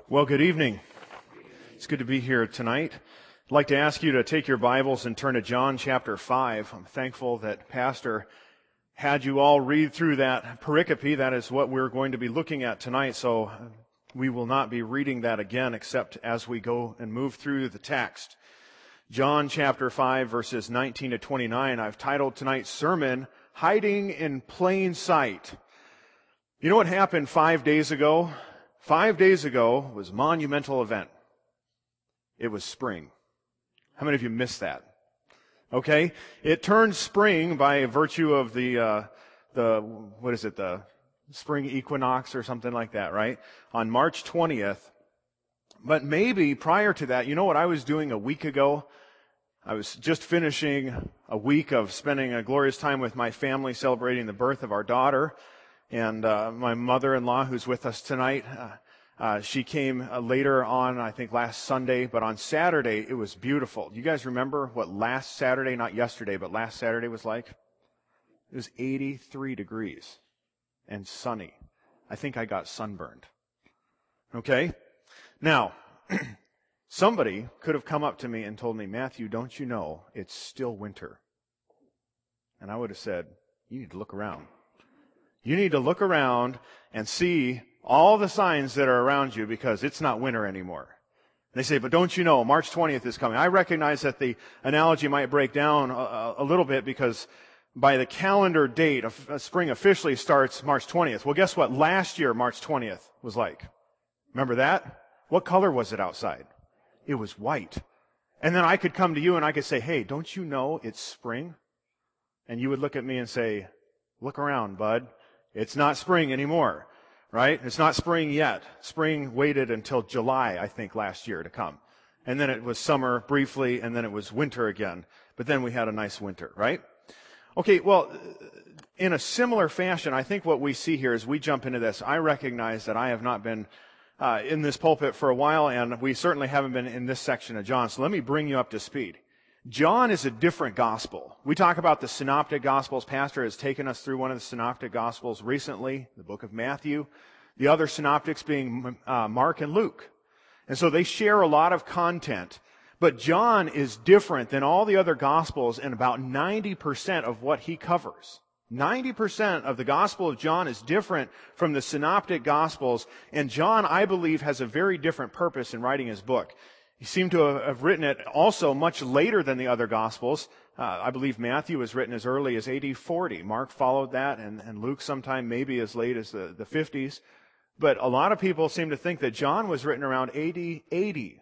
Well, good evening. It's good to be here tonight. I'd like to ask you to take your Bibles and turn to John chapter 5. I'm thankful that Pastor had you all read through that pericope. That is what we're going to be looking at tonight, so we will not be reading that again except as we go and move through the text. John chapter 5, verses 19 to 29. I've titled tonight's sermon, Hiding in Plain Sight. You know what happened 5 days ago? 5 days ago was a monumental event. It was spring. How many of you missed that? Okay? It turned spring by virtue of the spring equinox or something like that, right? On March 20th. But maybe prior to that, you know what I was doing a week ago? I was just finishing a week of spending a glorious time with my family celebrating the birth of our daughter. And my mother-in-law, who's with us tonight, she came later on, I think last Sunday, but on Saturday it was beautiful. You guys remember what last Saturday, not yesterday, but last Saturday was like? It was 83 degrees and sunny. I think I got sunburned. Okay? Now, somebody could have come up to me and told me, Matthew, don't you know it's still winter? And I would have said, you need to look around. You need to look around and see all the signs that are around you because it's not winter anymore. They say, but don't you know, March 20th is coming. I recognize that the analogy might break down a little bit because by the calendar date, spring officially starts March 20th. Well, guess what? Last year, March 20th was like. Remember that? What color was it outside? It was white. And then I could come to you and I could say, hey, don't you know it's spring? And you would look at me and say, look around, bud. It's not spring anymore, right? It's not spring yet. Spring waited until July, I think, last year to come. And then it was summer briefly, and then it was winter again. But then we had a nice winter, right? Okay, well, in a similar fashion, I think what we see here as we jump into this, I recognize that I have not been in this pulpit for a while, and we certainly haven't been in this section of John. So let me bring you up to speed. John is a different gospel. We talk about the synoptic gospels. Pastor has taken us through one of the synoptic gospels recently, the book of Matthew. The other synoptics being Mark and Luke. And so they share a lot of content. But John is different than all the other gospels in about 90% of what he covers. 90% of the Gospel of John is different from the synoptic gospels. And John, I believe, has a very different purpose in writing his book. He seemed to have written it also much later than the other Gospels. I believe Matthew was written as early as AD 40. Mark followed that, and Luke sometime maybe as late as the 50s. But a lot of people seem to think that John was written around AD 80.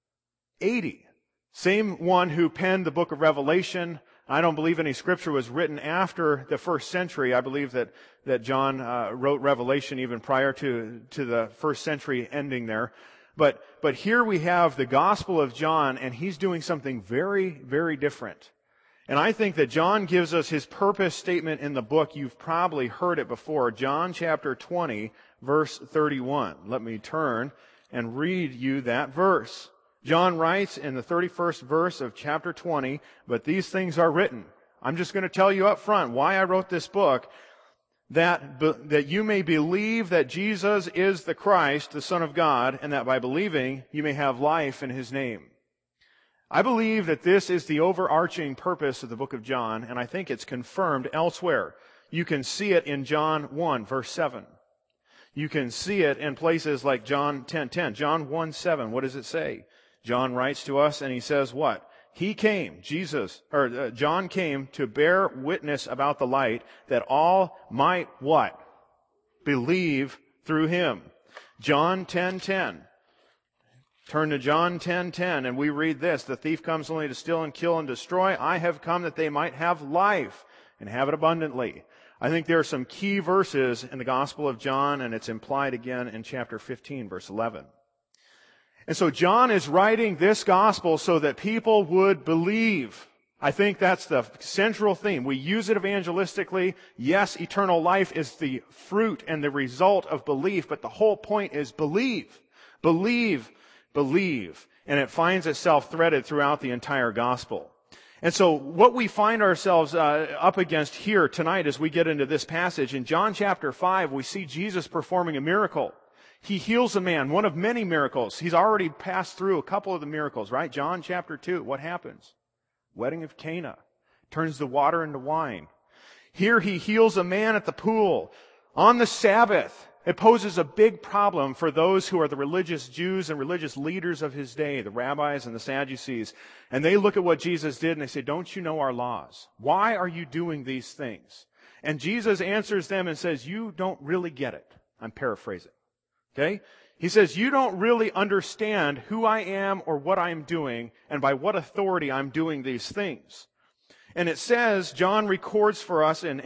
80. Same one who penned the book of Revelation. I don't believe any scripture was written after the first century. I believe that John wrote Revelation even prior to the first century ending there. But here we have the Gospel of John, and he's doing something very, very different. And I think that John gives us his purpose statement in the book. You've probably heard it before. John chapter 20, verse 31. Let me turn and read you that verse. John writes in the 31st verse of chapter 20, but these things are written. I'm just going to tell you up front why I wrote this book. That you may believe that Jesus is the Christ, the Son of God, and that by believing you may have life in His name. I believe that this is the overarching purpose of the book of John, and I think it's confirmed elsewhere. You can see it in John 1, verse 7. You can see it in places like John 10:10. John 1:7, what does it say? John writes to us and he says what? He came, John came to bear witness about the light that all might what? Believe through him. John 10:10. Turn to John 10:10 and we read this. The thief comes only to steal and kill and destroy. I have come that they might have life and have it abundantly. I think there are some key verses in the Gospel of John, and it's implied again in chapter 15, verse 11. And so John is writing this gospel so that people would believe. I think that's the central theme. We use it evangelistically. Yes, eternal life is the fruit and the result of belief, but the whole point is believe. Believe. Believe. And it finds itself threaded throughout the entire gospel. And so what we find ourselves up against here tonight as we get into this passage, in John chapter 5, we see Jesus performing a miracle. He heals a man, one of many miracles. He's already passed through a couple of the miracles, right? John chapter 2, what happens? Wedding of Cana. Turns the water into wine. Here he heals a man at the pool on the Sabbath. It poses a big problem for those who are the religious Jews and religious leaders of his day, the rabbis and the Sadducees. And they look at what Jesus did and they say, don't you know our laws? Why are you doing these things? And Jesus answers them and says, you don't really get it. I'm paraphrasing. Okay? He says, you don't really understand who I am or what I'm doing and by what authority I'm doing these things. And it says, John records for us in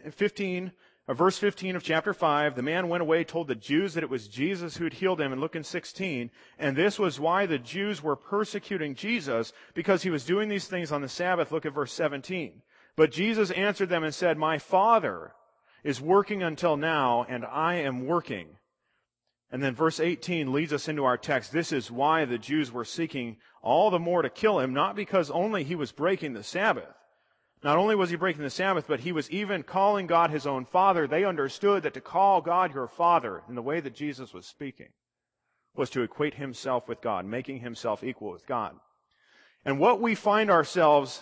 verse 15 of chapter 5, the man went away, told the Jews that it was Jesus who had healed him. And look in 16. And this was why the Jews were persecuting Jesus, because he was doing these things on the Sabbath. Look at verse 17. But Jesus answered them and said, my Father is working until now, and I am working. And then verse 18 leads us into our text. This is why the Jews were seeking all the more to kill him, not because only he was breaking the Sabbath. Not only was he breaking the Sabbath, but he was even calling God his own Father. They understood that to call God your Father, in the way that Jesus was speaking, was to equate himself with God, making himself equal with God. And where we find ourselves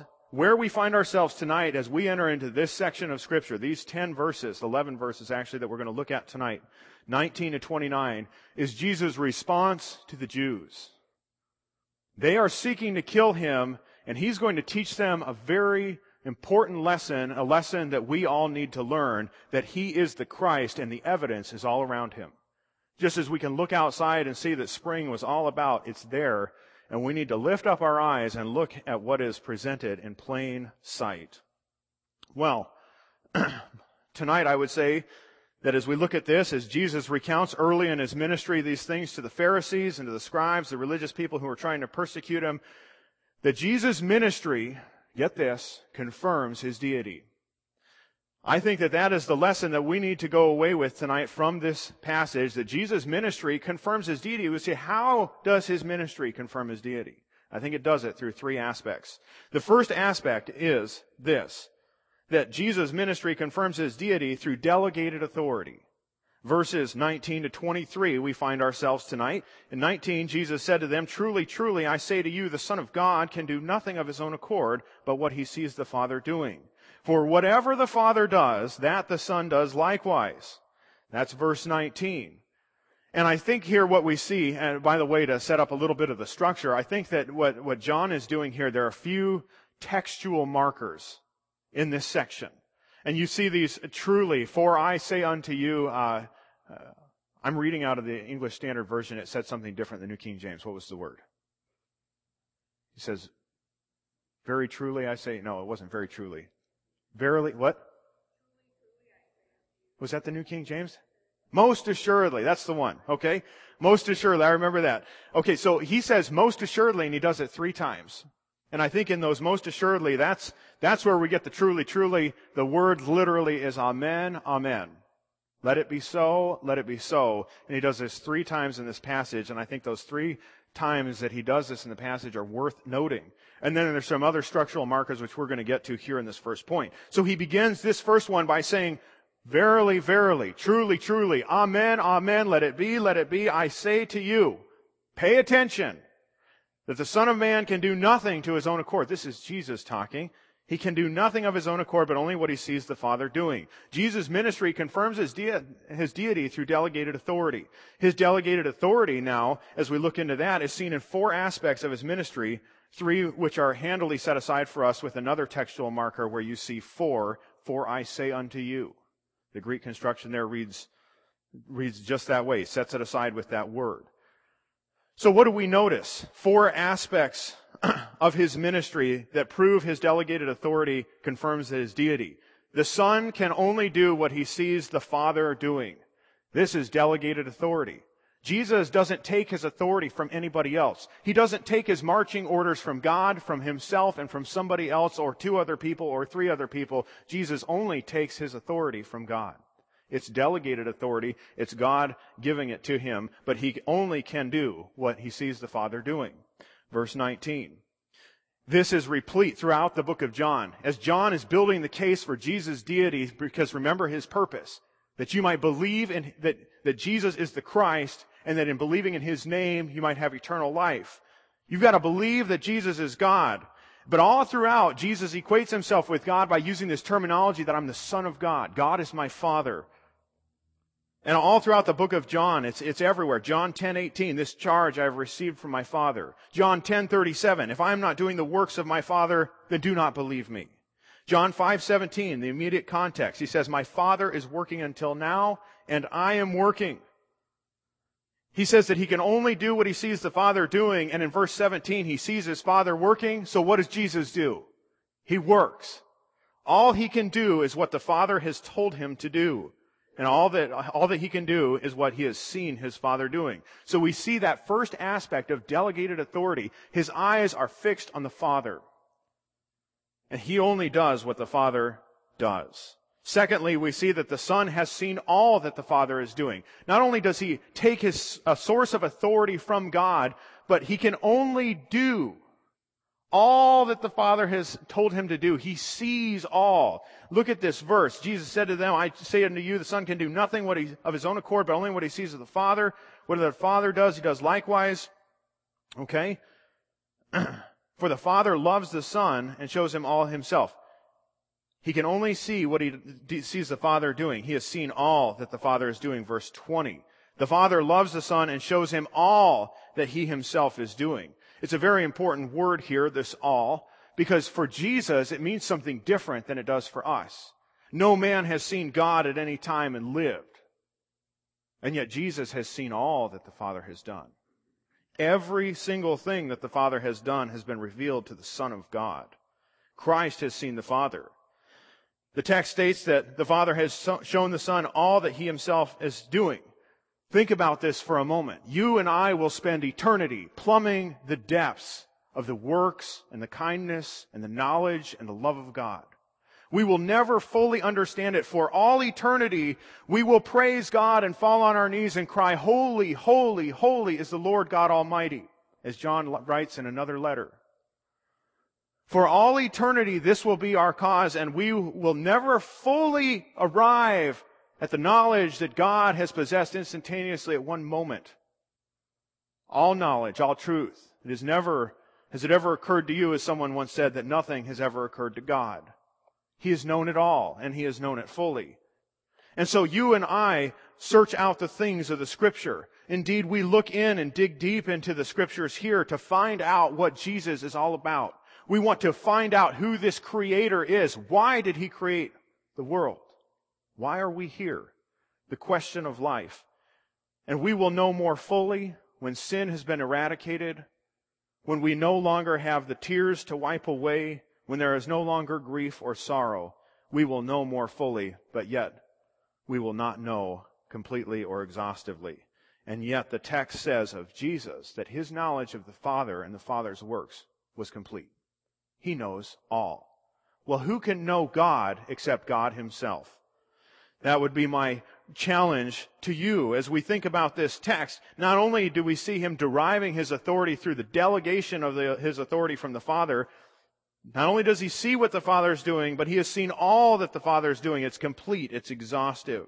tonight as we enter into this section of Scripture, these 10 verses, 11 verses actually that we're going to look at tonight, 19 to 29, is Jesus' response to the Jews. They are seeking to kill him, and he's going to teach them a very important lesson, a lesson that we all need to learn, that he is the Christ and the evidence is all around him. Just as we can look outside and see that spring was all about, it's there, and we need to lift up our eyes and look at what is presented in plain sight. Well, tonight I would say that as we look at this, as Jesus recounts early in his ministry these things to the Pharisees and to the scribes, the religious people who were trying to persecute him, that Jesus' ministry, get this, confirms his deity. I think that is the lesson that we need to go away with tonight from this passage, that Jesus' ministry confirms his deity. We say, how does his ministry confirm his deity? I think it does it through 3 aspects. The first aspect is this, that Jesus' ministry confirms his deity through delegated authority. Verses 19 to 23, we find ourselves tonight. In 19, Jesus said to them, truly, truly, I say to you, the Son of God can do nothing of his own accord, but what he sees the Father doing. For whatever the Father does, that the Son does likewise. That's verse 19. And I think here what we see, and by the way, to set up a little bit of the structure, I think that what John is doing here, there are a few textual markers in this section. And you see these truly, for I say unto you, I'm reading out of the English Standard Version. It said something different than New King James. What was the word? He says, very truly I say, no, it wasn't very truly. Verily, what? Was that the New King James? Most assuredly. That's the one. Okay? Most assuredly. I remember that. Okay, so he says most assuredly, and he does it 3 times. And I think in those most assuredly, that's where we get the truly, truly. The word literally is amen, amen. Let it be so, let it be so. And he does this 3 times in this passage, and I think those 3 times that he does this in the passage are worth noting. And then there's some other structural markers which we're going to get to here in this first point. So he begins this first one by saying, verily, verily, truly, truly, amen, amen, let it be, I say to you. Pay attention. That the Son of Man can do nothing to his own accord. This is Jesus talking. He can do nothing of his own accord, but only what he sees the Father doing. Jesus' ministry confirms his deity through delegated authority. His delegated authority now, as we look into that, is seen in 4 aspects of his ministry, 3 which are handily set aside for us with another textual marker where you see for I say unto you. The Greek construction there reads just that way, sets it aside with that word. So what do we notice? 4 aspects of his ministry that prove his delegated authority confirms his deity. The Son can only do what he sees the Father doing. This is delegated authority. Jesus doesn't take his authority from anybody else. He doesn't take his marching orders from God, from himself, and from somebody else, or 2 other people, or 3 other people. Jesus only takes his authority from God. It's delegated authority. It's God giving it to him, but he only can do what he sees the Father doing. Verse 19. This is replete throughout the book of John. As John is building the case for Jesus' deity, because remember his purpose, that you might believe in, that Jesus is the Christ and that in believing in His name, you might have eternal life. You've got to believe that Jesus is God. But all throughout, Jesus equates Himself with God by using this terminology that I'm the Son of God. God is my Father. And all throughout the book of John, it's everywhere. John 10:18, this charge I have received from my Father. John 10:37, if I am not doing the works of my Father, then do not believe me. John 5:17, the immediate context. He says, my Father is working until now, and I am working. He says that He can only do what He sees the Father doing, and in verse 17, He sees His Father working, so what does Jesus do? He works. All He can do is what the Father has told Him to do. And all that He can do is what He has seen His Father doing. So we see that first aspect of delegated authority. His eyes are fixed on the Father. And He only does what the Father does. Secondly, we see that the Son has seen all that the Father is doing. Not only does He take a source of authority from God, but He can only do all that the Father has told Him to do. He sees all. Look at this verse. Jesus said to them, I say unto you, the Son can do nothing of His own accord, but only what He sees of the Father. What the Father does, He does likewise. Okay? For the Father loves the Son and shows Him all Himself. He can only see what He sees the Father doing. He has seen all that the Father is doing. Verse 20. The Father loves the Son and shows Him all that He Himself is doing. It's a very important word here, this all, because for Jesus it means something different than it does for us. No man has seen God at any time and lived. And yet Jesus has seen all that the Father has done. Every single thing that the Father has done has been revealed to the Son of God. Christ has seen the Father. The text states that the Father has shown the Son all that He Himself is doing. Think about this for a moment. You and I will spend eternity plumbing the depths of the works and the kindness and the knowledge and the love of God. We will never fully understand it. For all eternity, we will praise God and fall on our knees and cry, holy, holy, holy is the Lord God Almighty, as John writes in another letter. For all eternity, this will be our cause, and we will never fully arrive at the knowledge that God has possessed instantaneously at one moment. All knowledge, all truth. Has it ever occurred to you, as someone once said, that nothing has ever occurred to God? He has known it all, and He has known it fully. And so you and I search out the things of the Scripture. Indeed, we look in and dig deep into the Scriptures here to find out what Jesus is all about. We want to find out who this Creator is. Why did He create the world? Why are we here? The question of life. And we will know more fully when sin has been eradicated, when we no longer have the tears to wipe away, when there is no longer grief or sorrow. We will know more fully, but yet we will not know completely or exhaustively. And yet the text says of Jesus that His knowledge of the Father and the Father's works was complete. He knows all. Well, who can know God except God Himself? That would be my challenge to you as we think about this text. Not only do we see Him deriving His authority through the delegation of His authority from the Father, not only does He see what the Father is doing, but He has seen all that the Father is doing. It's complete. It's exhaustive.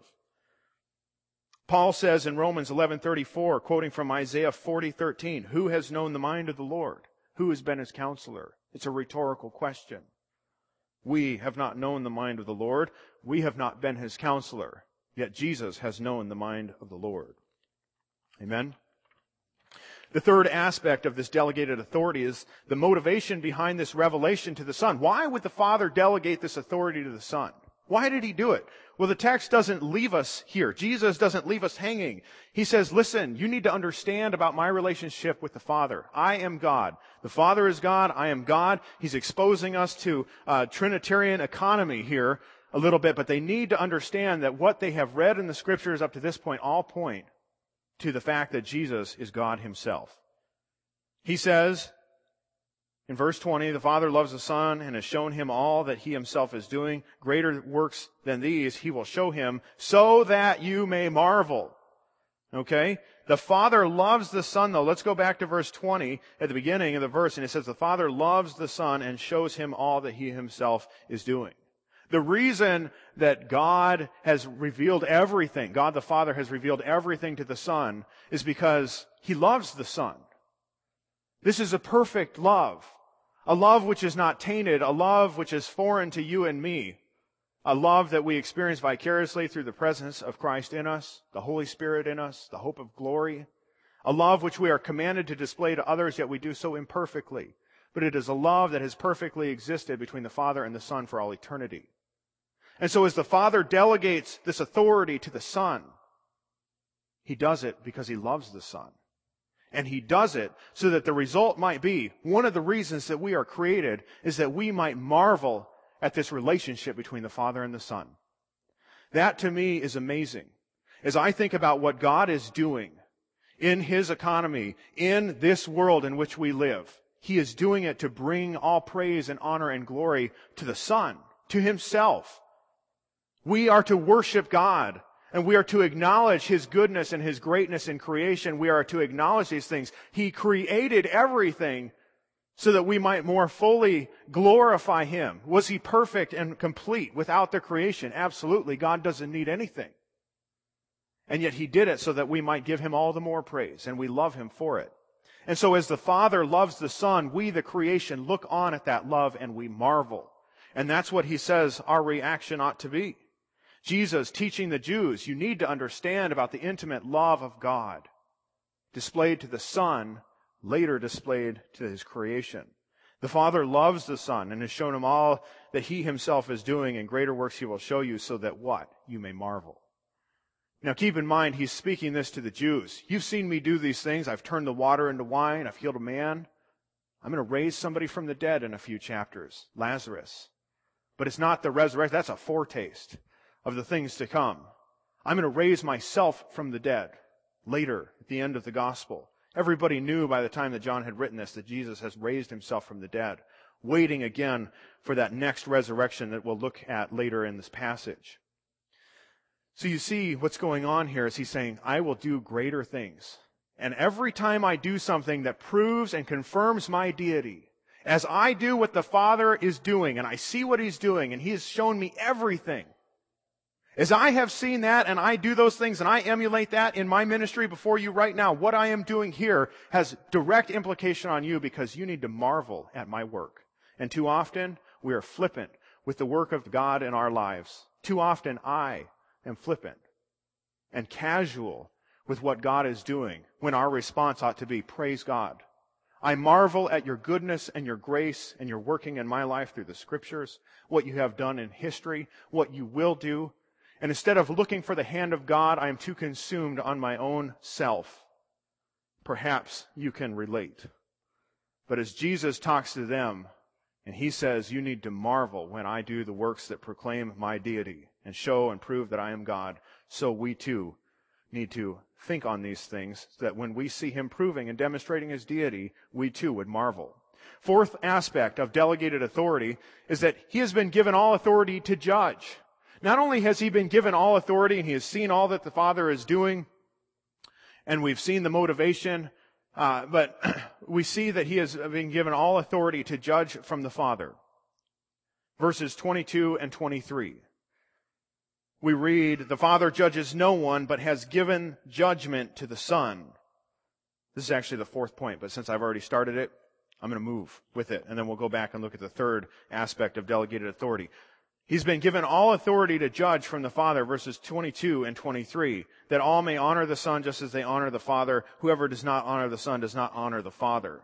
Paul says in Romans 11:34, quoting from Isaiah 40:13, who has known the mind of the Lord? Who has been His counselor? It's a rhetorical question. We have not known the mind of the Lord. We have not been His counselor. Yet Jesus has known the mind of the Lord. Amen? The third aspect of this delegated authority is the motivation behind this revelation to the Son. Why would the Father delegate this authority to the Son? Why did He do it? Well, the text doesn't leave us here. Jesus doesn't leave us hanging. He says, listen, you need to understand about my relationship with the Father. I am God. The Father is God. I am God. He's exposing us to Trinitarian economy here a little bit, but they need to understand that what they have read in the Scriptures up to this point all point to the fact that Jesus is God Himself. He says, in verse 20, the Father loves the Son and has shown Him all that He Himself is doing. Greater works than these He will show Him so that you may marvel. Okay? The Father loves the Son, though. Let's go back to verse 20 at the beginning of the verse, and it says, the Father loves the Son and shows Him all that He Himself is doing. The reason that God has revealed everything, God the Father has revealed everything to the Son, is because He loves the Son. This is a perfect love. A love which is not tainted, a love which is foreign to you and me. A love that we experience vicariously through the presence of Christ in us, the Holy Spirit in us, the hope of glory. A love which we are commanded to display to others, yet we do so imperfectly. But it is a love that has perfectly existed between the Father and the Son for all eternity. And so as the Father delegates this authority to the Son, He does it because He loves the Son. And He does it so that the result might be, one of the reasons that we are created is that we might marvel at this relationship between the Father and the Son. That to me is amazing. As I think about what God is doing in His economy, in this world in which we live, He is doing it to bring all praise and honor and glory to the Son, to Himself. We are to worship God, and we are to acknowledge His goodness and His greatness in creation. We are to acknowledge these things. He created everything so that we might more fully glorify Him. Was He perfect and complete without the creation? Absolutely. God doesn't need anything. And yet He did it so that we might give Him all the more praise, and we love Him for it. And so as the Father loves the Son, we, the creation, look on at that love and we marvel. And that's what He says our reaction ought to be. Jesus teaching the Jews, you need to understand about the intimate love of God displayed to the Son, later displayed to His creation. The Father loves the Son and has shown Him all that He Himself is doing, and greater works He will show you, so that what? You may marvel. Now keep in mind, He's speaking this to the Jews. You've seen me do these things. I've turned the water into wine. I've healed a man. I'm going to raise somebody from the dead in a few chapters, Lazarus. But it's not the resurrection. That's a foretaste of the things to come. I'm going to raise myself from the dead later at the end of the gospel. Everybody knew by the time that John had written this that Jesus has raised Himself from the dead, waiting again for that next resurrection that we'll look at later in this passage. So you see what's going on here is He's saying, I will do greater things. And every time I do something that proves and confirms my deity, as I do what the Father is doing, and I see what He's doing, and He has shown me everything, as I have seen that and I do those things and I emulate that in my ministry before you right now, what I am doing here has direct implication on you, because you need to marvel at my work. And too often we are flippant with the work of God in our lives. Too often I am flippant and casual with what God is doing, when our response ought to be, praise God. I marvel at your goodness and your grace and your working in my life through the Scriptures, what you have done in history, what you will do. And instead of looking for the hand of God, I am too consumed on my own self. Perhaps you can relate. But as Jesus talks to them, and He says, you need to marvel when I do the works that proclaim my deity and show and prove that I am God, so we too need to think on these things, so that when we see Him proving and demonstrating His deity, we too would marvel. Fourth aspect of delegated authority is that He has been given all authority to judge. Not only has He been given all authority and He has seen all that the Father is doing, and we've seen the motivation, but we see that He has been given all authority to judge from the Father. Verses 22 and 23. We read, the Father judges no one, but has given judgment to the Son. This is actually the fourth point, but since I've already started it, I'm going to move with it, and then we'll go back and look at the third aspect of delegated authority. He's been given all authority to judge from the Father, verses 22 and 23, that all may honor the Son just as they honor the Father. Whoever does not honor the Son does not honor the Father.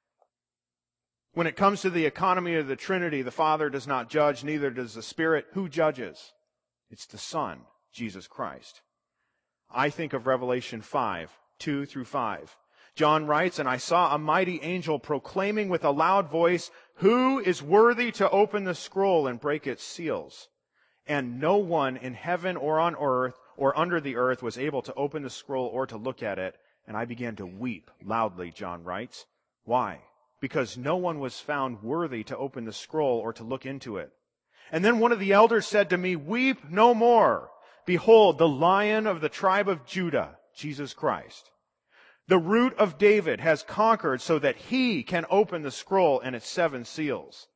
When it comes to the economy of the Trinity, the Father does not judge, neither does the Spirit. Who judges? It's the Son, Jesus Christ. I think of Revelation 5, 2 through 5. John writes, and I saw a mighty angel proclaiming with a loud voice, who is worthy to open the scroll and break its seals? And no one in heaven or on earth or under the earth was able to open the scroll or to look at it. And I began to weep loudly, John writes. Why? Because no one was found worthy to open the scroll or to look into it. And then one of the elders said to me, weep no more. Behold, the Lion of the tribe of Judah, Jesus Christ, the root of David, has conquered so that He can open the scroll and its 7 seals.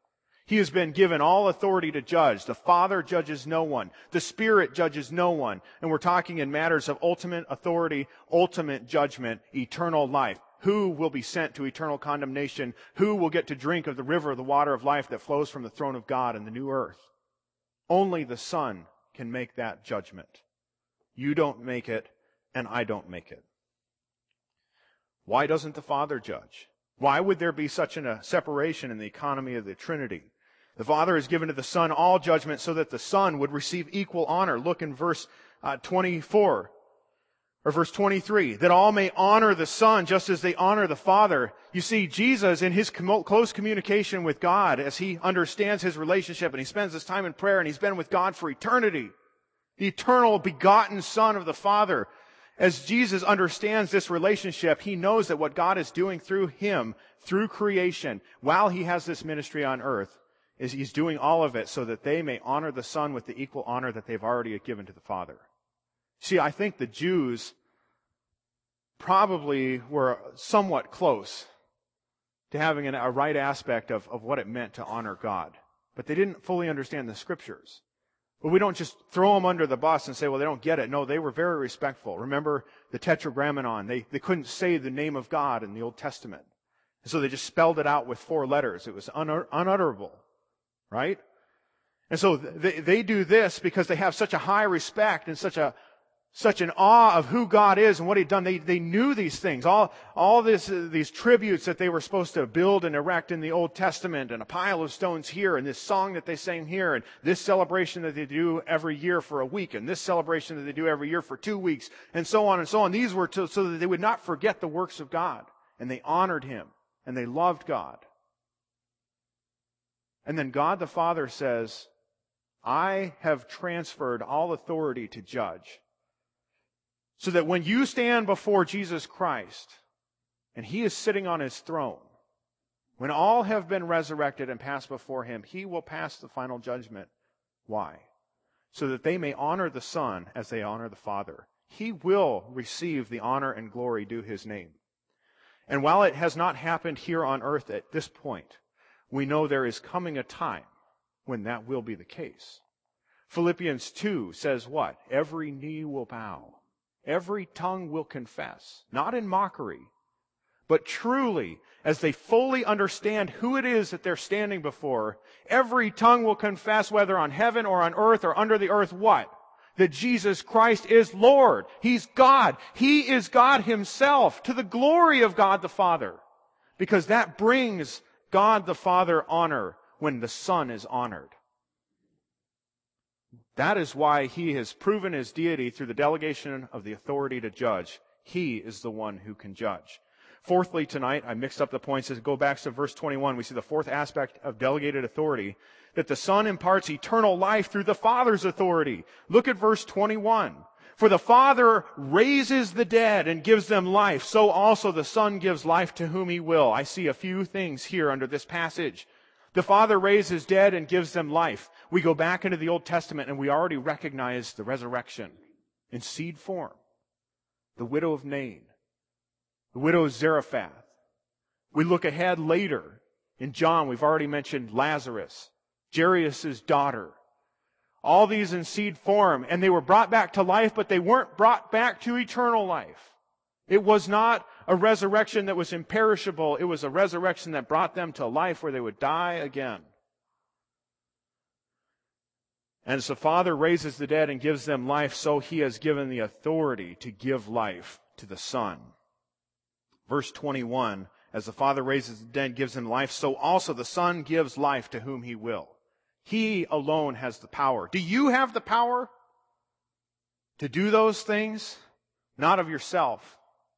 He has been given all authority to judge. The Father judges no one. The Spirit judges no one. And we're talking in matters of ultimate authority, ultimate judgment, eternal life. Who will be sent to eternal condemnation? Who will get to drink of the river of the water of life that flows from the throne of God in the new earth? Only the Son can make that judgment. You don't make it, and I don't make it. Why doesn't the Father judge? Why would there be such a separation in the economy of the Trinity? The Father has given to the Son all judgment so that the Son would receive equal honor. Look in verse 24, or verse 23, that all may honor the Son just as they honor the Father. You see, Jesus, in his close communication with God, as he understands his relationship and he spends his time in prayer and he's been with God for eternity, the eternal begotten Son of the Father, as Jesus understands this relationship, he knows that what God is doing through him, through creation, while he has this ministry on earth, is he's doing all of it so that they may honor the Son with the equal honor that they've already given to the Father. See, I think the Jews probably were somewhat close to having a right aspect of what it meant to honor God. But they didn't fully understand the Scriptures. But we don't just throw them under the bus and say, well, they don't get it. No, they were very respectful. Remember the Tetragrammaton. They couldn't say the name of God in the Old Testament. And so they just spelled it out with 4 letters. It was unutterable. Right? And so they do this because they have such a high respect and such an awe of who God is and what He'd done. They knew these things. All these tributes that they were supposed to build and erect in the Old Testament, and a pile of stones here, and this song that they sang here, and this celebration that they do every year for a week, and this celebration that they do every year for 2 weeks, and so on and so on. These were so that they would not forget the works of God. And they honored Him. And they loved God. And then God the Father says, I have transferred all authority to judge. So that when you stand before Jesus Christ, and He is sitting on His throne, when all have been resurrected and passed before Him, He will pass the final judgment. Why? So that they may honor the Son as they honor the Father. He will receive the honor and glory due His name. And while it has not happened here on earth at this point, we know there is coming a time when that will be the case. Philippians 2 says what? Every knee will bow. Every tongue will confess. Not in mockery, but truly, as they fully understand who it is that they're standing before, every tongue will confess, whether on heaven or on earth or under the earth, what? That Jesus Christ is Lord. He's God. He is God Himself, to the glory of God the Father. Because that brings God the Father honor when the Son is honored. That is why He has proven His deity through the delegation of the authority to judge. He is the one who can judge. Fourthly, tonight, I mixed up the points. As go back to verse 21, we see the fourth aspect of delegated authority, that the Son imparts eternal life through the Father's authority. Look at verse 21. For the Father raises the dead and gives them life, so also the Son gives life to whom He will. I see a few things here under this passage. The Father raises dead and gives them life. We go back into the Old Testament and we already recognize the resurrection in seed form. The widow of Nain. The widow of Zarephath. We look ahead later. In John, we've already mentioned Lazarus, Jairus' daughter. All these in seed form. And they were brought back to life, but they weren't brought back to eternal life. It was not a resurrection that was imperishable. It was a resurrection that brought them to life where they would die again. And as the Father raises the dead and gives them life, so He has given the authority to give life to the Son. Verse 21, as the Father raises the dead and gives them life, so also the Son gives life to whom He will. He alone has the power. Do you have the power to do those things? Not of yourself.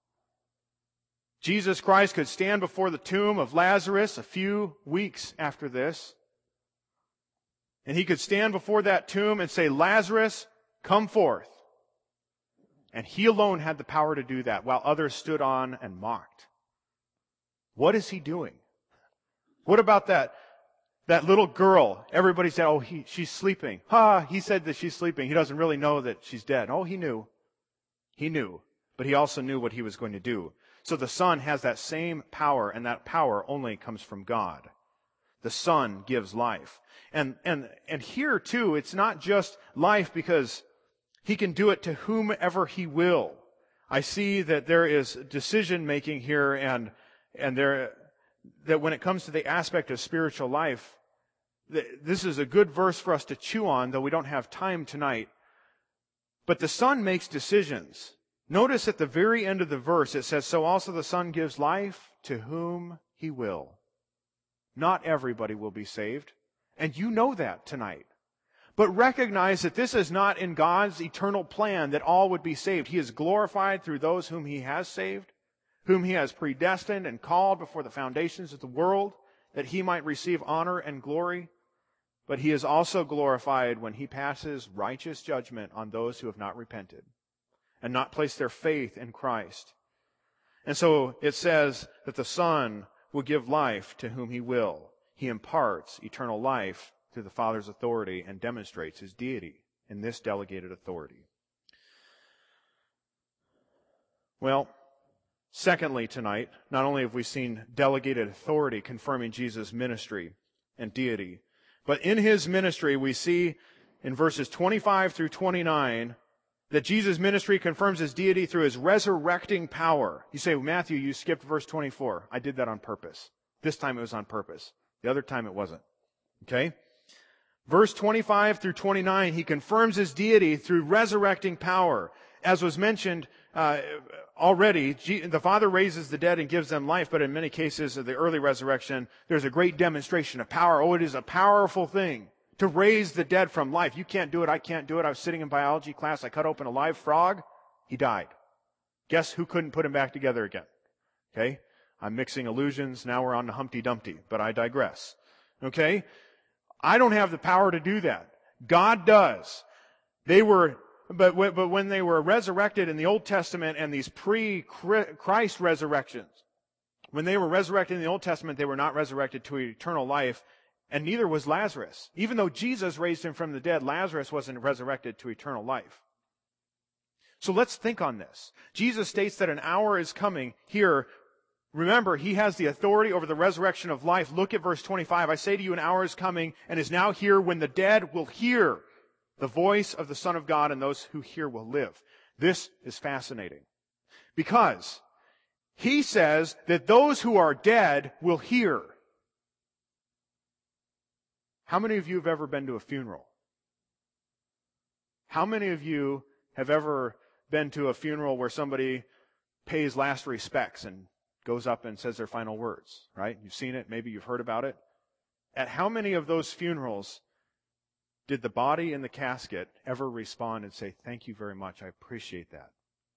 Jesus Christ could stand before the tomb of Lazarus a few weeks after this, and He could stand before that tomb and say, Lazarus, come forth. And He alone had the power to do that, while others stood on and mocked. What is He doing? What about that little girl? Everybody said, oh, she's sleeping. He said that she's sleeping. He doesn't really know that she's dead. Oh, He knew. He knew. But He also knew what He was going to do. So the Son has that same power, and that power only comes from God. The Son gives life. And here too, it's not just life because He can do it to whomever He will. I see that there is decision making here and that when it comes to the aspect of spiritual life, this is a good verse for us to chew on, though we don't have time tonight. But the Son makes decisions. Notice at the very end of the verse, it says, so also the Son gives life to whom He will. Not everybody will be saved. And you know that tonight. But recognize that this is not in God's eternal plan that all would be saved. He is glorified through those whom He has saved, whom He has predestined and called before the foundations of the world, that He might receive honor and glory. But He is also glorified when He passes righteous judgment on those who have not repented and not placed their faith in Christ. And so it says that the Son will give life to whom He will. He imparts eternal life through the Father's authority and demonstrates His deity in this delegated authority. Well, secondly tonight, not only have we seen delegated authority confirming Jesus' ministry and deity, but in His ministry we see in verses 25 through 29 that Jesus' ministry confirms His deity through His resurrecting power. You say, Matthew, you skipped verse 24. I did that on purpose. This time it was on purpose. The other time it wasn't. Okay? Verse 25 through 29, He confirms His deity through resurrecting power. As was mentioned already, the Father raises the dead and gives them life, but in many cases of the early resurrection, there's a great demonstration of power. Oh, it is a powerful thing to raise the dead from life. You can't do it. I can't do it. I was sitting in biology class. I cut open a live frog. He died. Guess who couldn't put him back together again? Okay? I'm mixing illusions. Now we're on to Humpty Dumpty, but I digress. Okay? I don't have the power to do that. God does. But when they were resurrected in the Old Testament and these pre-Christ resurrections, when they were resurrected in the Old Testament, they were not resurrected to eternal life, and neither was Lazarus. Even though Jesus raised him from the dead, Lazarus wasn't resurrected to eternal life. So let's think on this. Jesus states that an hour is coming here. Remember, He has the authority over the resurrection of life. Look at verse 25. I say to you, an hour is coming and is now here when the dead will hear the voice of the Son of God, and those who hear will live. This is fascinating because He says that those who are dead will hear. How many of you have ever been to a funeral? How many of you have ever been to a funeral where somebody pays last respects and goes up and says their final words, right? You've seen it. Maybe you've heard about it. At how many of those funerals did the body in the casket ever respond and say, thank you very much, I appreciate that?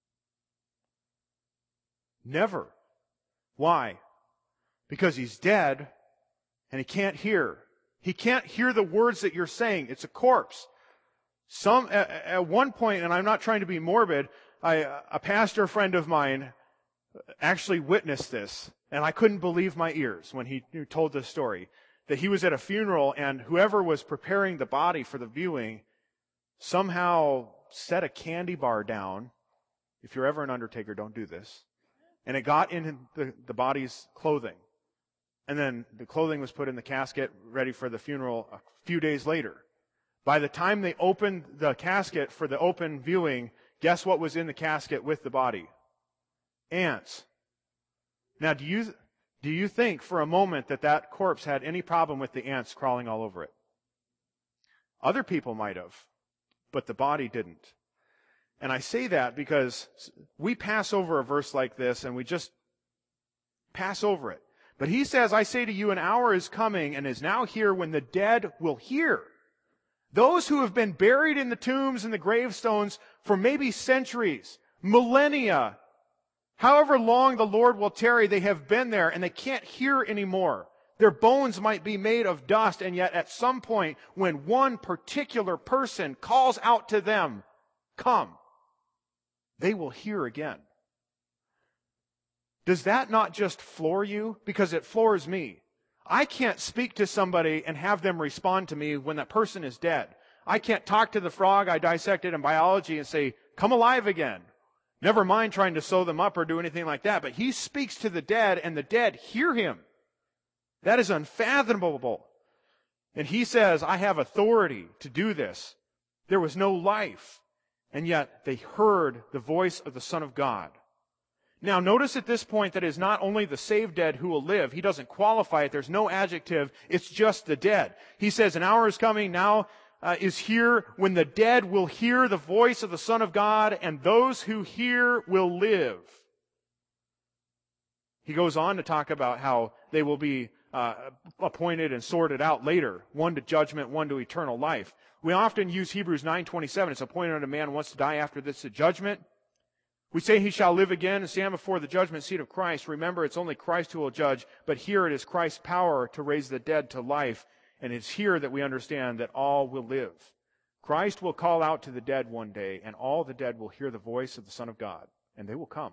Never. Why? Because he's dead and he can't hear. He can't hear the words that you're saying. It's a corpse. At one point, and I'm not trying to be morbid, a pastor friend of mine actually witnessed this, and I couldn't believe my ears when he told this story. That he was at a funeral, and whoever was preparing the body for the viewing somehow set a candy bar down. If you're ever an undertaker, don't do this. And it got in the body's clothing. And then the clothing was put in the casket, ready for the funeral a few days later. By the time they opened the casket for the open viewing, guess what was in the casket with the body? Ants. Now, do you think for a moment that corpse had any problem with the ants crawling all over it? Other people might have, but the body didn't. And I say that because we pass over a verse like this and we just pass over it. But He says, I say to you, an hour is coming and is now here when the dead will hear. Those who have been buried in the tombs and the gravestones for maybe centuries, millennia, however long the Lord will tarry, they have been there and they can't hear anymore. Their bones might be made of dust, and yet at some point when one particular person calls out to them, come, they will hear again. Does that not just floor you? Because it floors me. I can't speak to somebody and have them respond to me when that person is dead. I can't talk to the frog I dissected in biology and say, come alive again. Never mind trying to sew them up or do anything like that. But He speaks to the dead, and the dead hear Him. That is unfathomable. And he says, I have authority to do this. There was no life, and yet they heard the voice of the Son of God. Now, notice at this point that it is not only the saved dead who will live. He doesn't qualify it. There's no adjective. It's just the dead. He says, an hour is coming, now is here, when the dead will hear the voice of the Son of God, and those who hear will live. He goes on to talk about how they will be appointed and sorted out later. One to judgment, one to eternal life. We often use Hebrews 9:27. It's appointed unto man once to die, after this to judgment. We say he shall live again and stand before the judgment seat of Christ. Remember, it's only Christ who will judge, but here it is Christ's power to raise the dead to life, and it's here that we understand that all will live. Christ will call out to the dead one day, and all the dead will hear the voice of the Son of God, and they will come.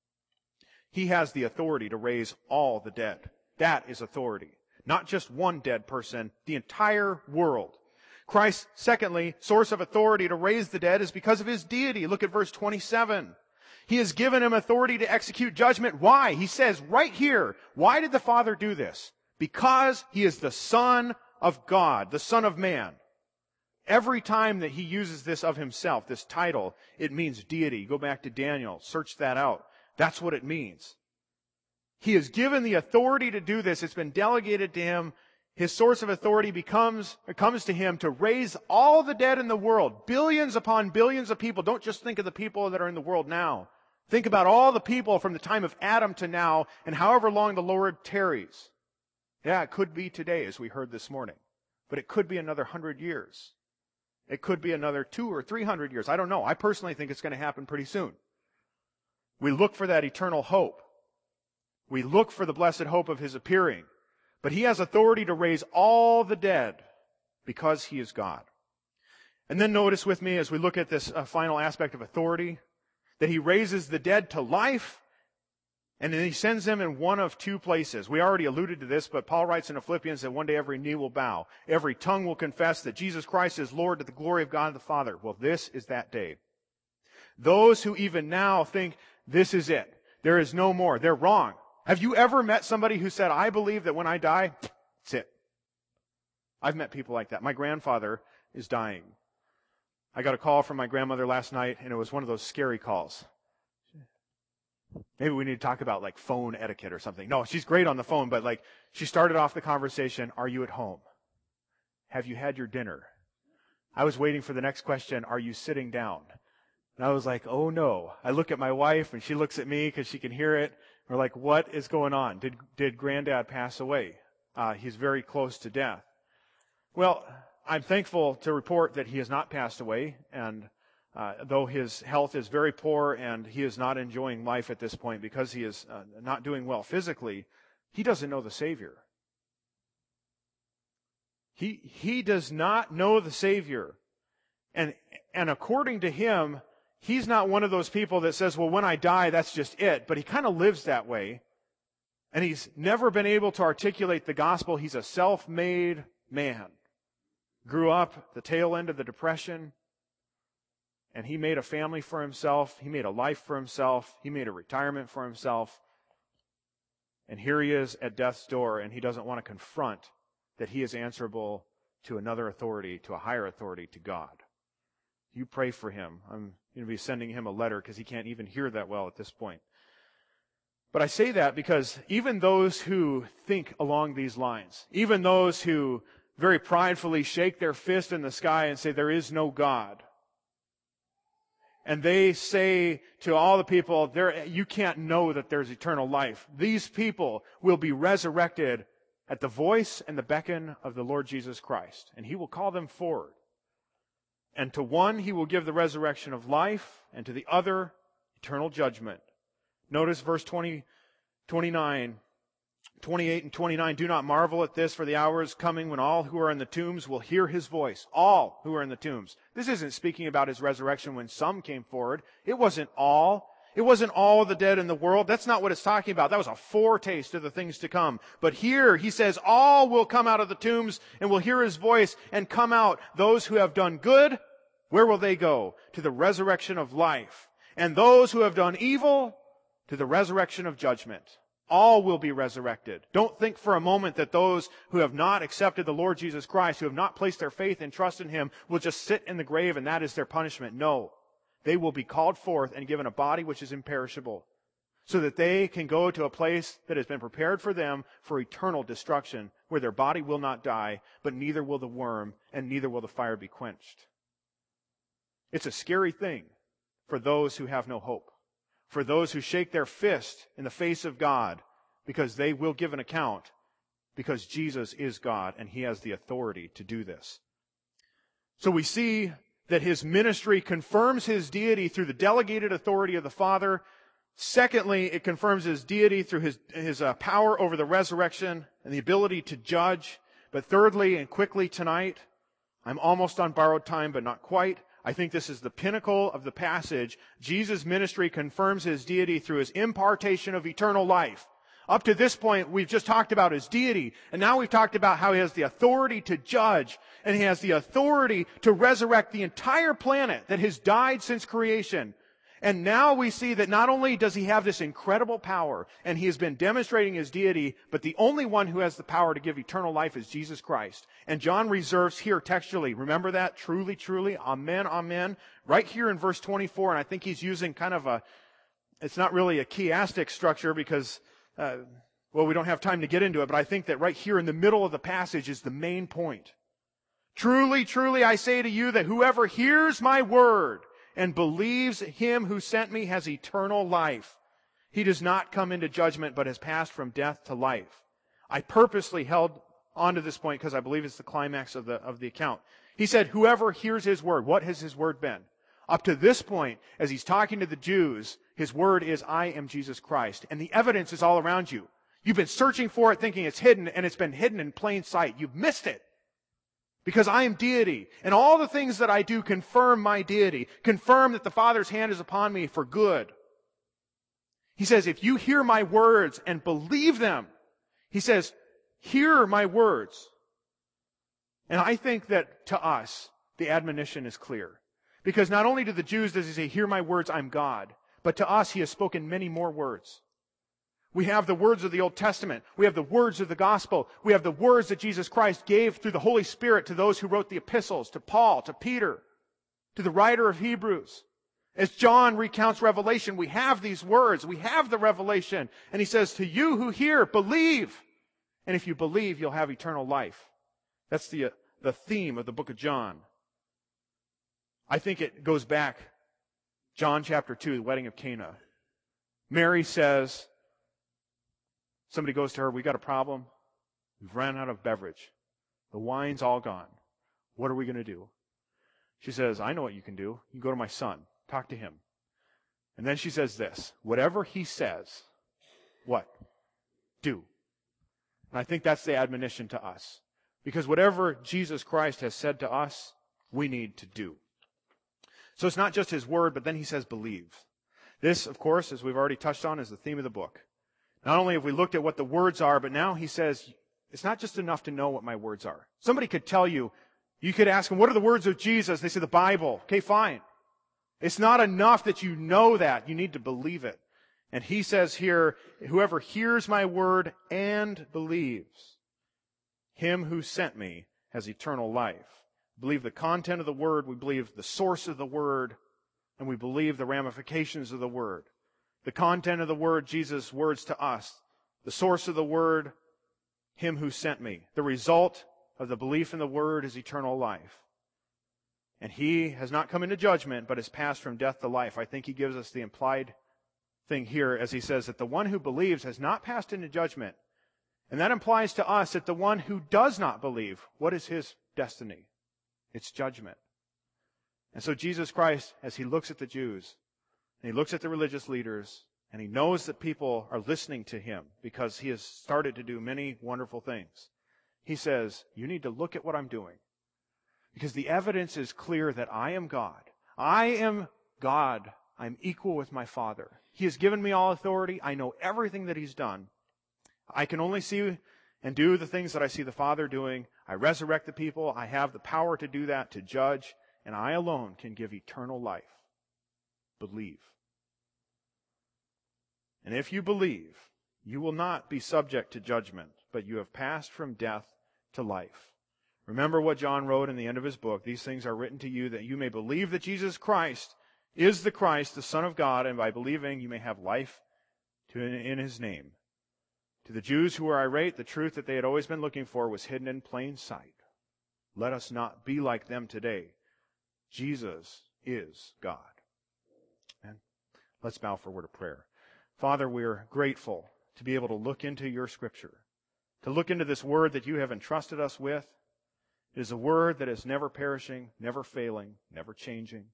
He has the authority to raise all the dead. That is authority. Not just one dead person, the entire world. Christ's, secondly, source of authority to raise the dead is because of his deity. Look at verse 27. He has given him authority to execute judgment. Why? He says right here, why did the Father do this? Because he is the Son of God, the Son of Man. Every time that he uses this of himself, this title, it means deity. Go back to Daniel, search that out. That's what it means. He is given the authority to do this. It's been delegated to him. His source of authority comes to him to raise all the dead in the world. Billions upon billions of people. Don't just think of the people that are in the world now. Think about all the people from the time of Adam to now, and however long the Lord tarries. Yeah, it could be today, as we heard this morning. But it could be another 100 years. It could be another 200 or 300 years. I don't know. I personally think it's going to happen pretty soon. We look for that eternal hope. We look for the blessed hope of his appearing. But he has authority to raise all the dead because he is God. And then notice with me as we look at this final aspect of authority, that he raises the dead to life, and then he sends them in one of two places. We already alluded to this, but Paul writes in Philippians that one day every knee will bow. Every tongue will confess that Jesus Christ is Lord, to the glory of God the Father. Well, this is that day. Those who even now think this is it, there is no more, they're wrong. Have you ever met somebody who said, I believe that when I die, that's it? I've met people like that. My grandfather is dying. I got a call from my grandmother last night, and it was one of those scary calls. Maybe we need to talk about like phone etiquette or something. No, she's great on the phone, but like she started off the conversation, are you at home? Have you had your dinner? I was waiting for the next question, are you sitting down? And I was like, oh no. I look at my wife, and she looks at me because she can hear it. We're like, what is going on? Did Granddad pass away? He's very close to death. Well, I'm thankful to report that he has not passed away, and though his health is very poor and he is not enjoying life at this point because he is not doing well physically, he doesn't know the Savior. He does not know the Savior. And according to him, he's not one of those people that says, well, when I die, that's just it. But he kind of lives that way. And he's never been able to articulate the gospel. He's a self-made man. Grew up at the tail end of the Depression. And he made a family for himself. He made a life for himself. He made a retirement for himself. And here he is at death's door, and he doesn't want to confront that he is answerable to another authority, to a higher authority, to God. You pray for him. I'm going to be sending him a letter because he can't even hear that well at this point. But I say that because even those who think along these lines, even those who very pridefully shake their fist in the sky and say there is no God, and they say to all the people, you can't know that there's eternal life. These people will be resurrected at the voice and the beckon of the Lord Jesus Christ, and he will call them forward. And to one, he will give the resurrection of life, and to the other, eternal judgment. Notice verse 28 and 29. Do not marvel at this, for the hour is coming when all who are in the tombs will hear his voice. All who are in the tombs. This isn't speaking about his resurrection when some came forward. It wasn't all. It wasn't all the dead in the world. That's not what it's talking about. That was a foretaste of the things to come. But here he says all will come out of the tombs and will hear his voice and come out. Those who have done good, where will they go? To the resurrection of life. And those who have done evil, to the resurrection of judgment. All will be resurrected. Don't think for a moment that those who have not accepted the Lord Jesus Christ, who have not placed their faith and trust in Him, will just sit in the grave and that is their punishment. No. They will be called forth and given a body which is imperishable, so that they can go to a place that has been prepared for them for eternal destruction, where their body will not die, but neither will the worm and neither will the fire be quenched. It's a scary thing for those who have no hope, for those who shake their fist in the face of God, because they will give an account, because Jesus is God and He has the authority to do this. So we see that His ministry confirms His deity through the delegated authority of the Father. Secondly, it confirms His deity through His power over the resurrection and the ability to judge. But thirdly, and quickly tonight, I'm almost on borrowed time, but not quite. I think this is the pinnacle of the passage. Jesus' ministry confirms His deity through His impartation of eternal life. Up to this point, we've just talked about His deity, and now we've talked about how He has the authority to judge, and He has the authority to resurrect the entire planet that has died since creation. And now we see that not only does He have this incredible power, and He has been demonstrating His deity, but the only one who has the power to give eternal life is Jesus Christ. And John reserves here textually, remember that? Truly, truly, amen, amen. Right here in verse 24, and I think he's using kind of it's not really a chiastic structure because, we don't have time to get into it, but I think that right here in the middle of the passage is the main point. Truly, truly, I say to you that whoever hears my word and believes Him who sent me has eternal life. He does not come into judgment, but has passed from death to life. I purposely held on to this point because I believe it's the climax of the account. He said, whoever hears His word. What has His word been? Up to this point, as He's talking to the Jews, His word is, I am Jesus Christ. And the evidence is all around you. You've been searching for it thinking it's hidden, and it's been hidden in plain sight. You've missed it. Because I am deity, and all the things that I do confirm my deity, confirm that the Father's hand is upon me for good. He says, if you hear my words and believe them, He says, hear my words. And I think that to us, the admonition is clear. Because not only to the Jews does He say, hear my words, I'm God, but to us He has spoken many more words. We have the words of the Old Testament. We have the words of the gospel. We have the words that Jesus Christ gave through the Holy Spirit to those who wrote the epistles, to Paul, to Peter, to the writer of Hebrews. As John recounts Revelation, we have these words. We have the revelation. And he says, to you who hear, believe. And if you believe, you'll have eternal life. That's the theme of the book of John. I think it goes back, John chapter 2, the wedding of Cana. Mary says, somebody goes to her, we got a problem. We've ran out of beverage. The wine's all gone. What are we going to do? She says, I know what you can do. You go to my son. Talk to him. And then she says this, whatever he says, what? Do. And I think that's the admonition to us. Because whatever Jesus Christ has said to us, we need to do. So it's not just His word, but then He says believe. This, of course, as we've already touched on, is the theme of the book. Not only have we looked at what the words are, but now He says, it's not just enough to know what my words are. Somebody could tell you, you could ask them, what are the words of Jesus? They say the Bible. Okay, fine. It's not enough that you know that. You need to believe it. And He says here, whoever hears my word and believes, Him who sent me has eternal life. We believe the content of the word, we believe the source of the word, and we believe the ramifications of the word. The content of the word, Jesus' words to us. The source of the word, Him who sent me. The result of the belief in the word is eternal life. And He has not come into judgment, but has passed from death to life. I think He gives us the implied thing here as He says that the one who believes has not passed into judgment. And that implies to us that the one who does not believe, what is his destiny? It's judgment. And so Jesus Christ, as He looks at the Jews, and He looks at the religious leaders, and He knows that people are listening to Him because He has started to do many wonderful things. He says, you need to look at what I'm doing. Because the evidence is clear that I am God. I am God. I'm equal with my Father. He has given me all authority. I know everything that He's done. I can only see and do the things that I see the Father doing. I resurrect the people. I have the power to do that, to judge. And I alone can give eternal life. Believe. And if you believe, You will not be subject to judgment, but you have passed from death to life. Remember what John wrote in the end of his book. These things are written to you that you may believe that Jesus Christ is the Christ, the Son of God, and by believing you may have life in his name. To the Jews who were irate, the truth that they had always been looking for was hidden in plain sight. Let us not be like them today. Jesus is God. And let's bow for a word of prayer. Father, we are grateful to be able to look into your Scripture, to look into this word that you have entrusted us with. It is a word that is never perishing, never failing, never changing.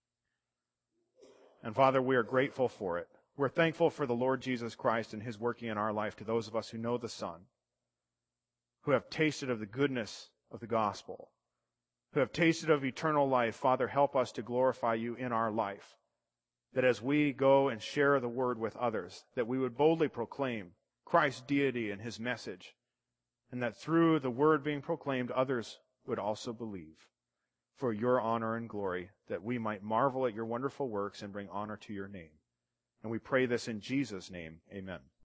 And Father, we are grateful for it. We're thankful for the Lord Jesus Christ and his working in our life to those of us who know the Son, who have tasted of the goodness of the gospel, who have tasted of eternal life. Father, help us to glorify you in our life, that as we go and share the word with others, that we would boldly proclaim Christ's deity and his message, and that through the word being proclaimed, others would also believe, for your honor and glory, that we might marvel at your wonderful works and bring honor to your name. And we pray this in Jesus' name. Amen.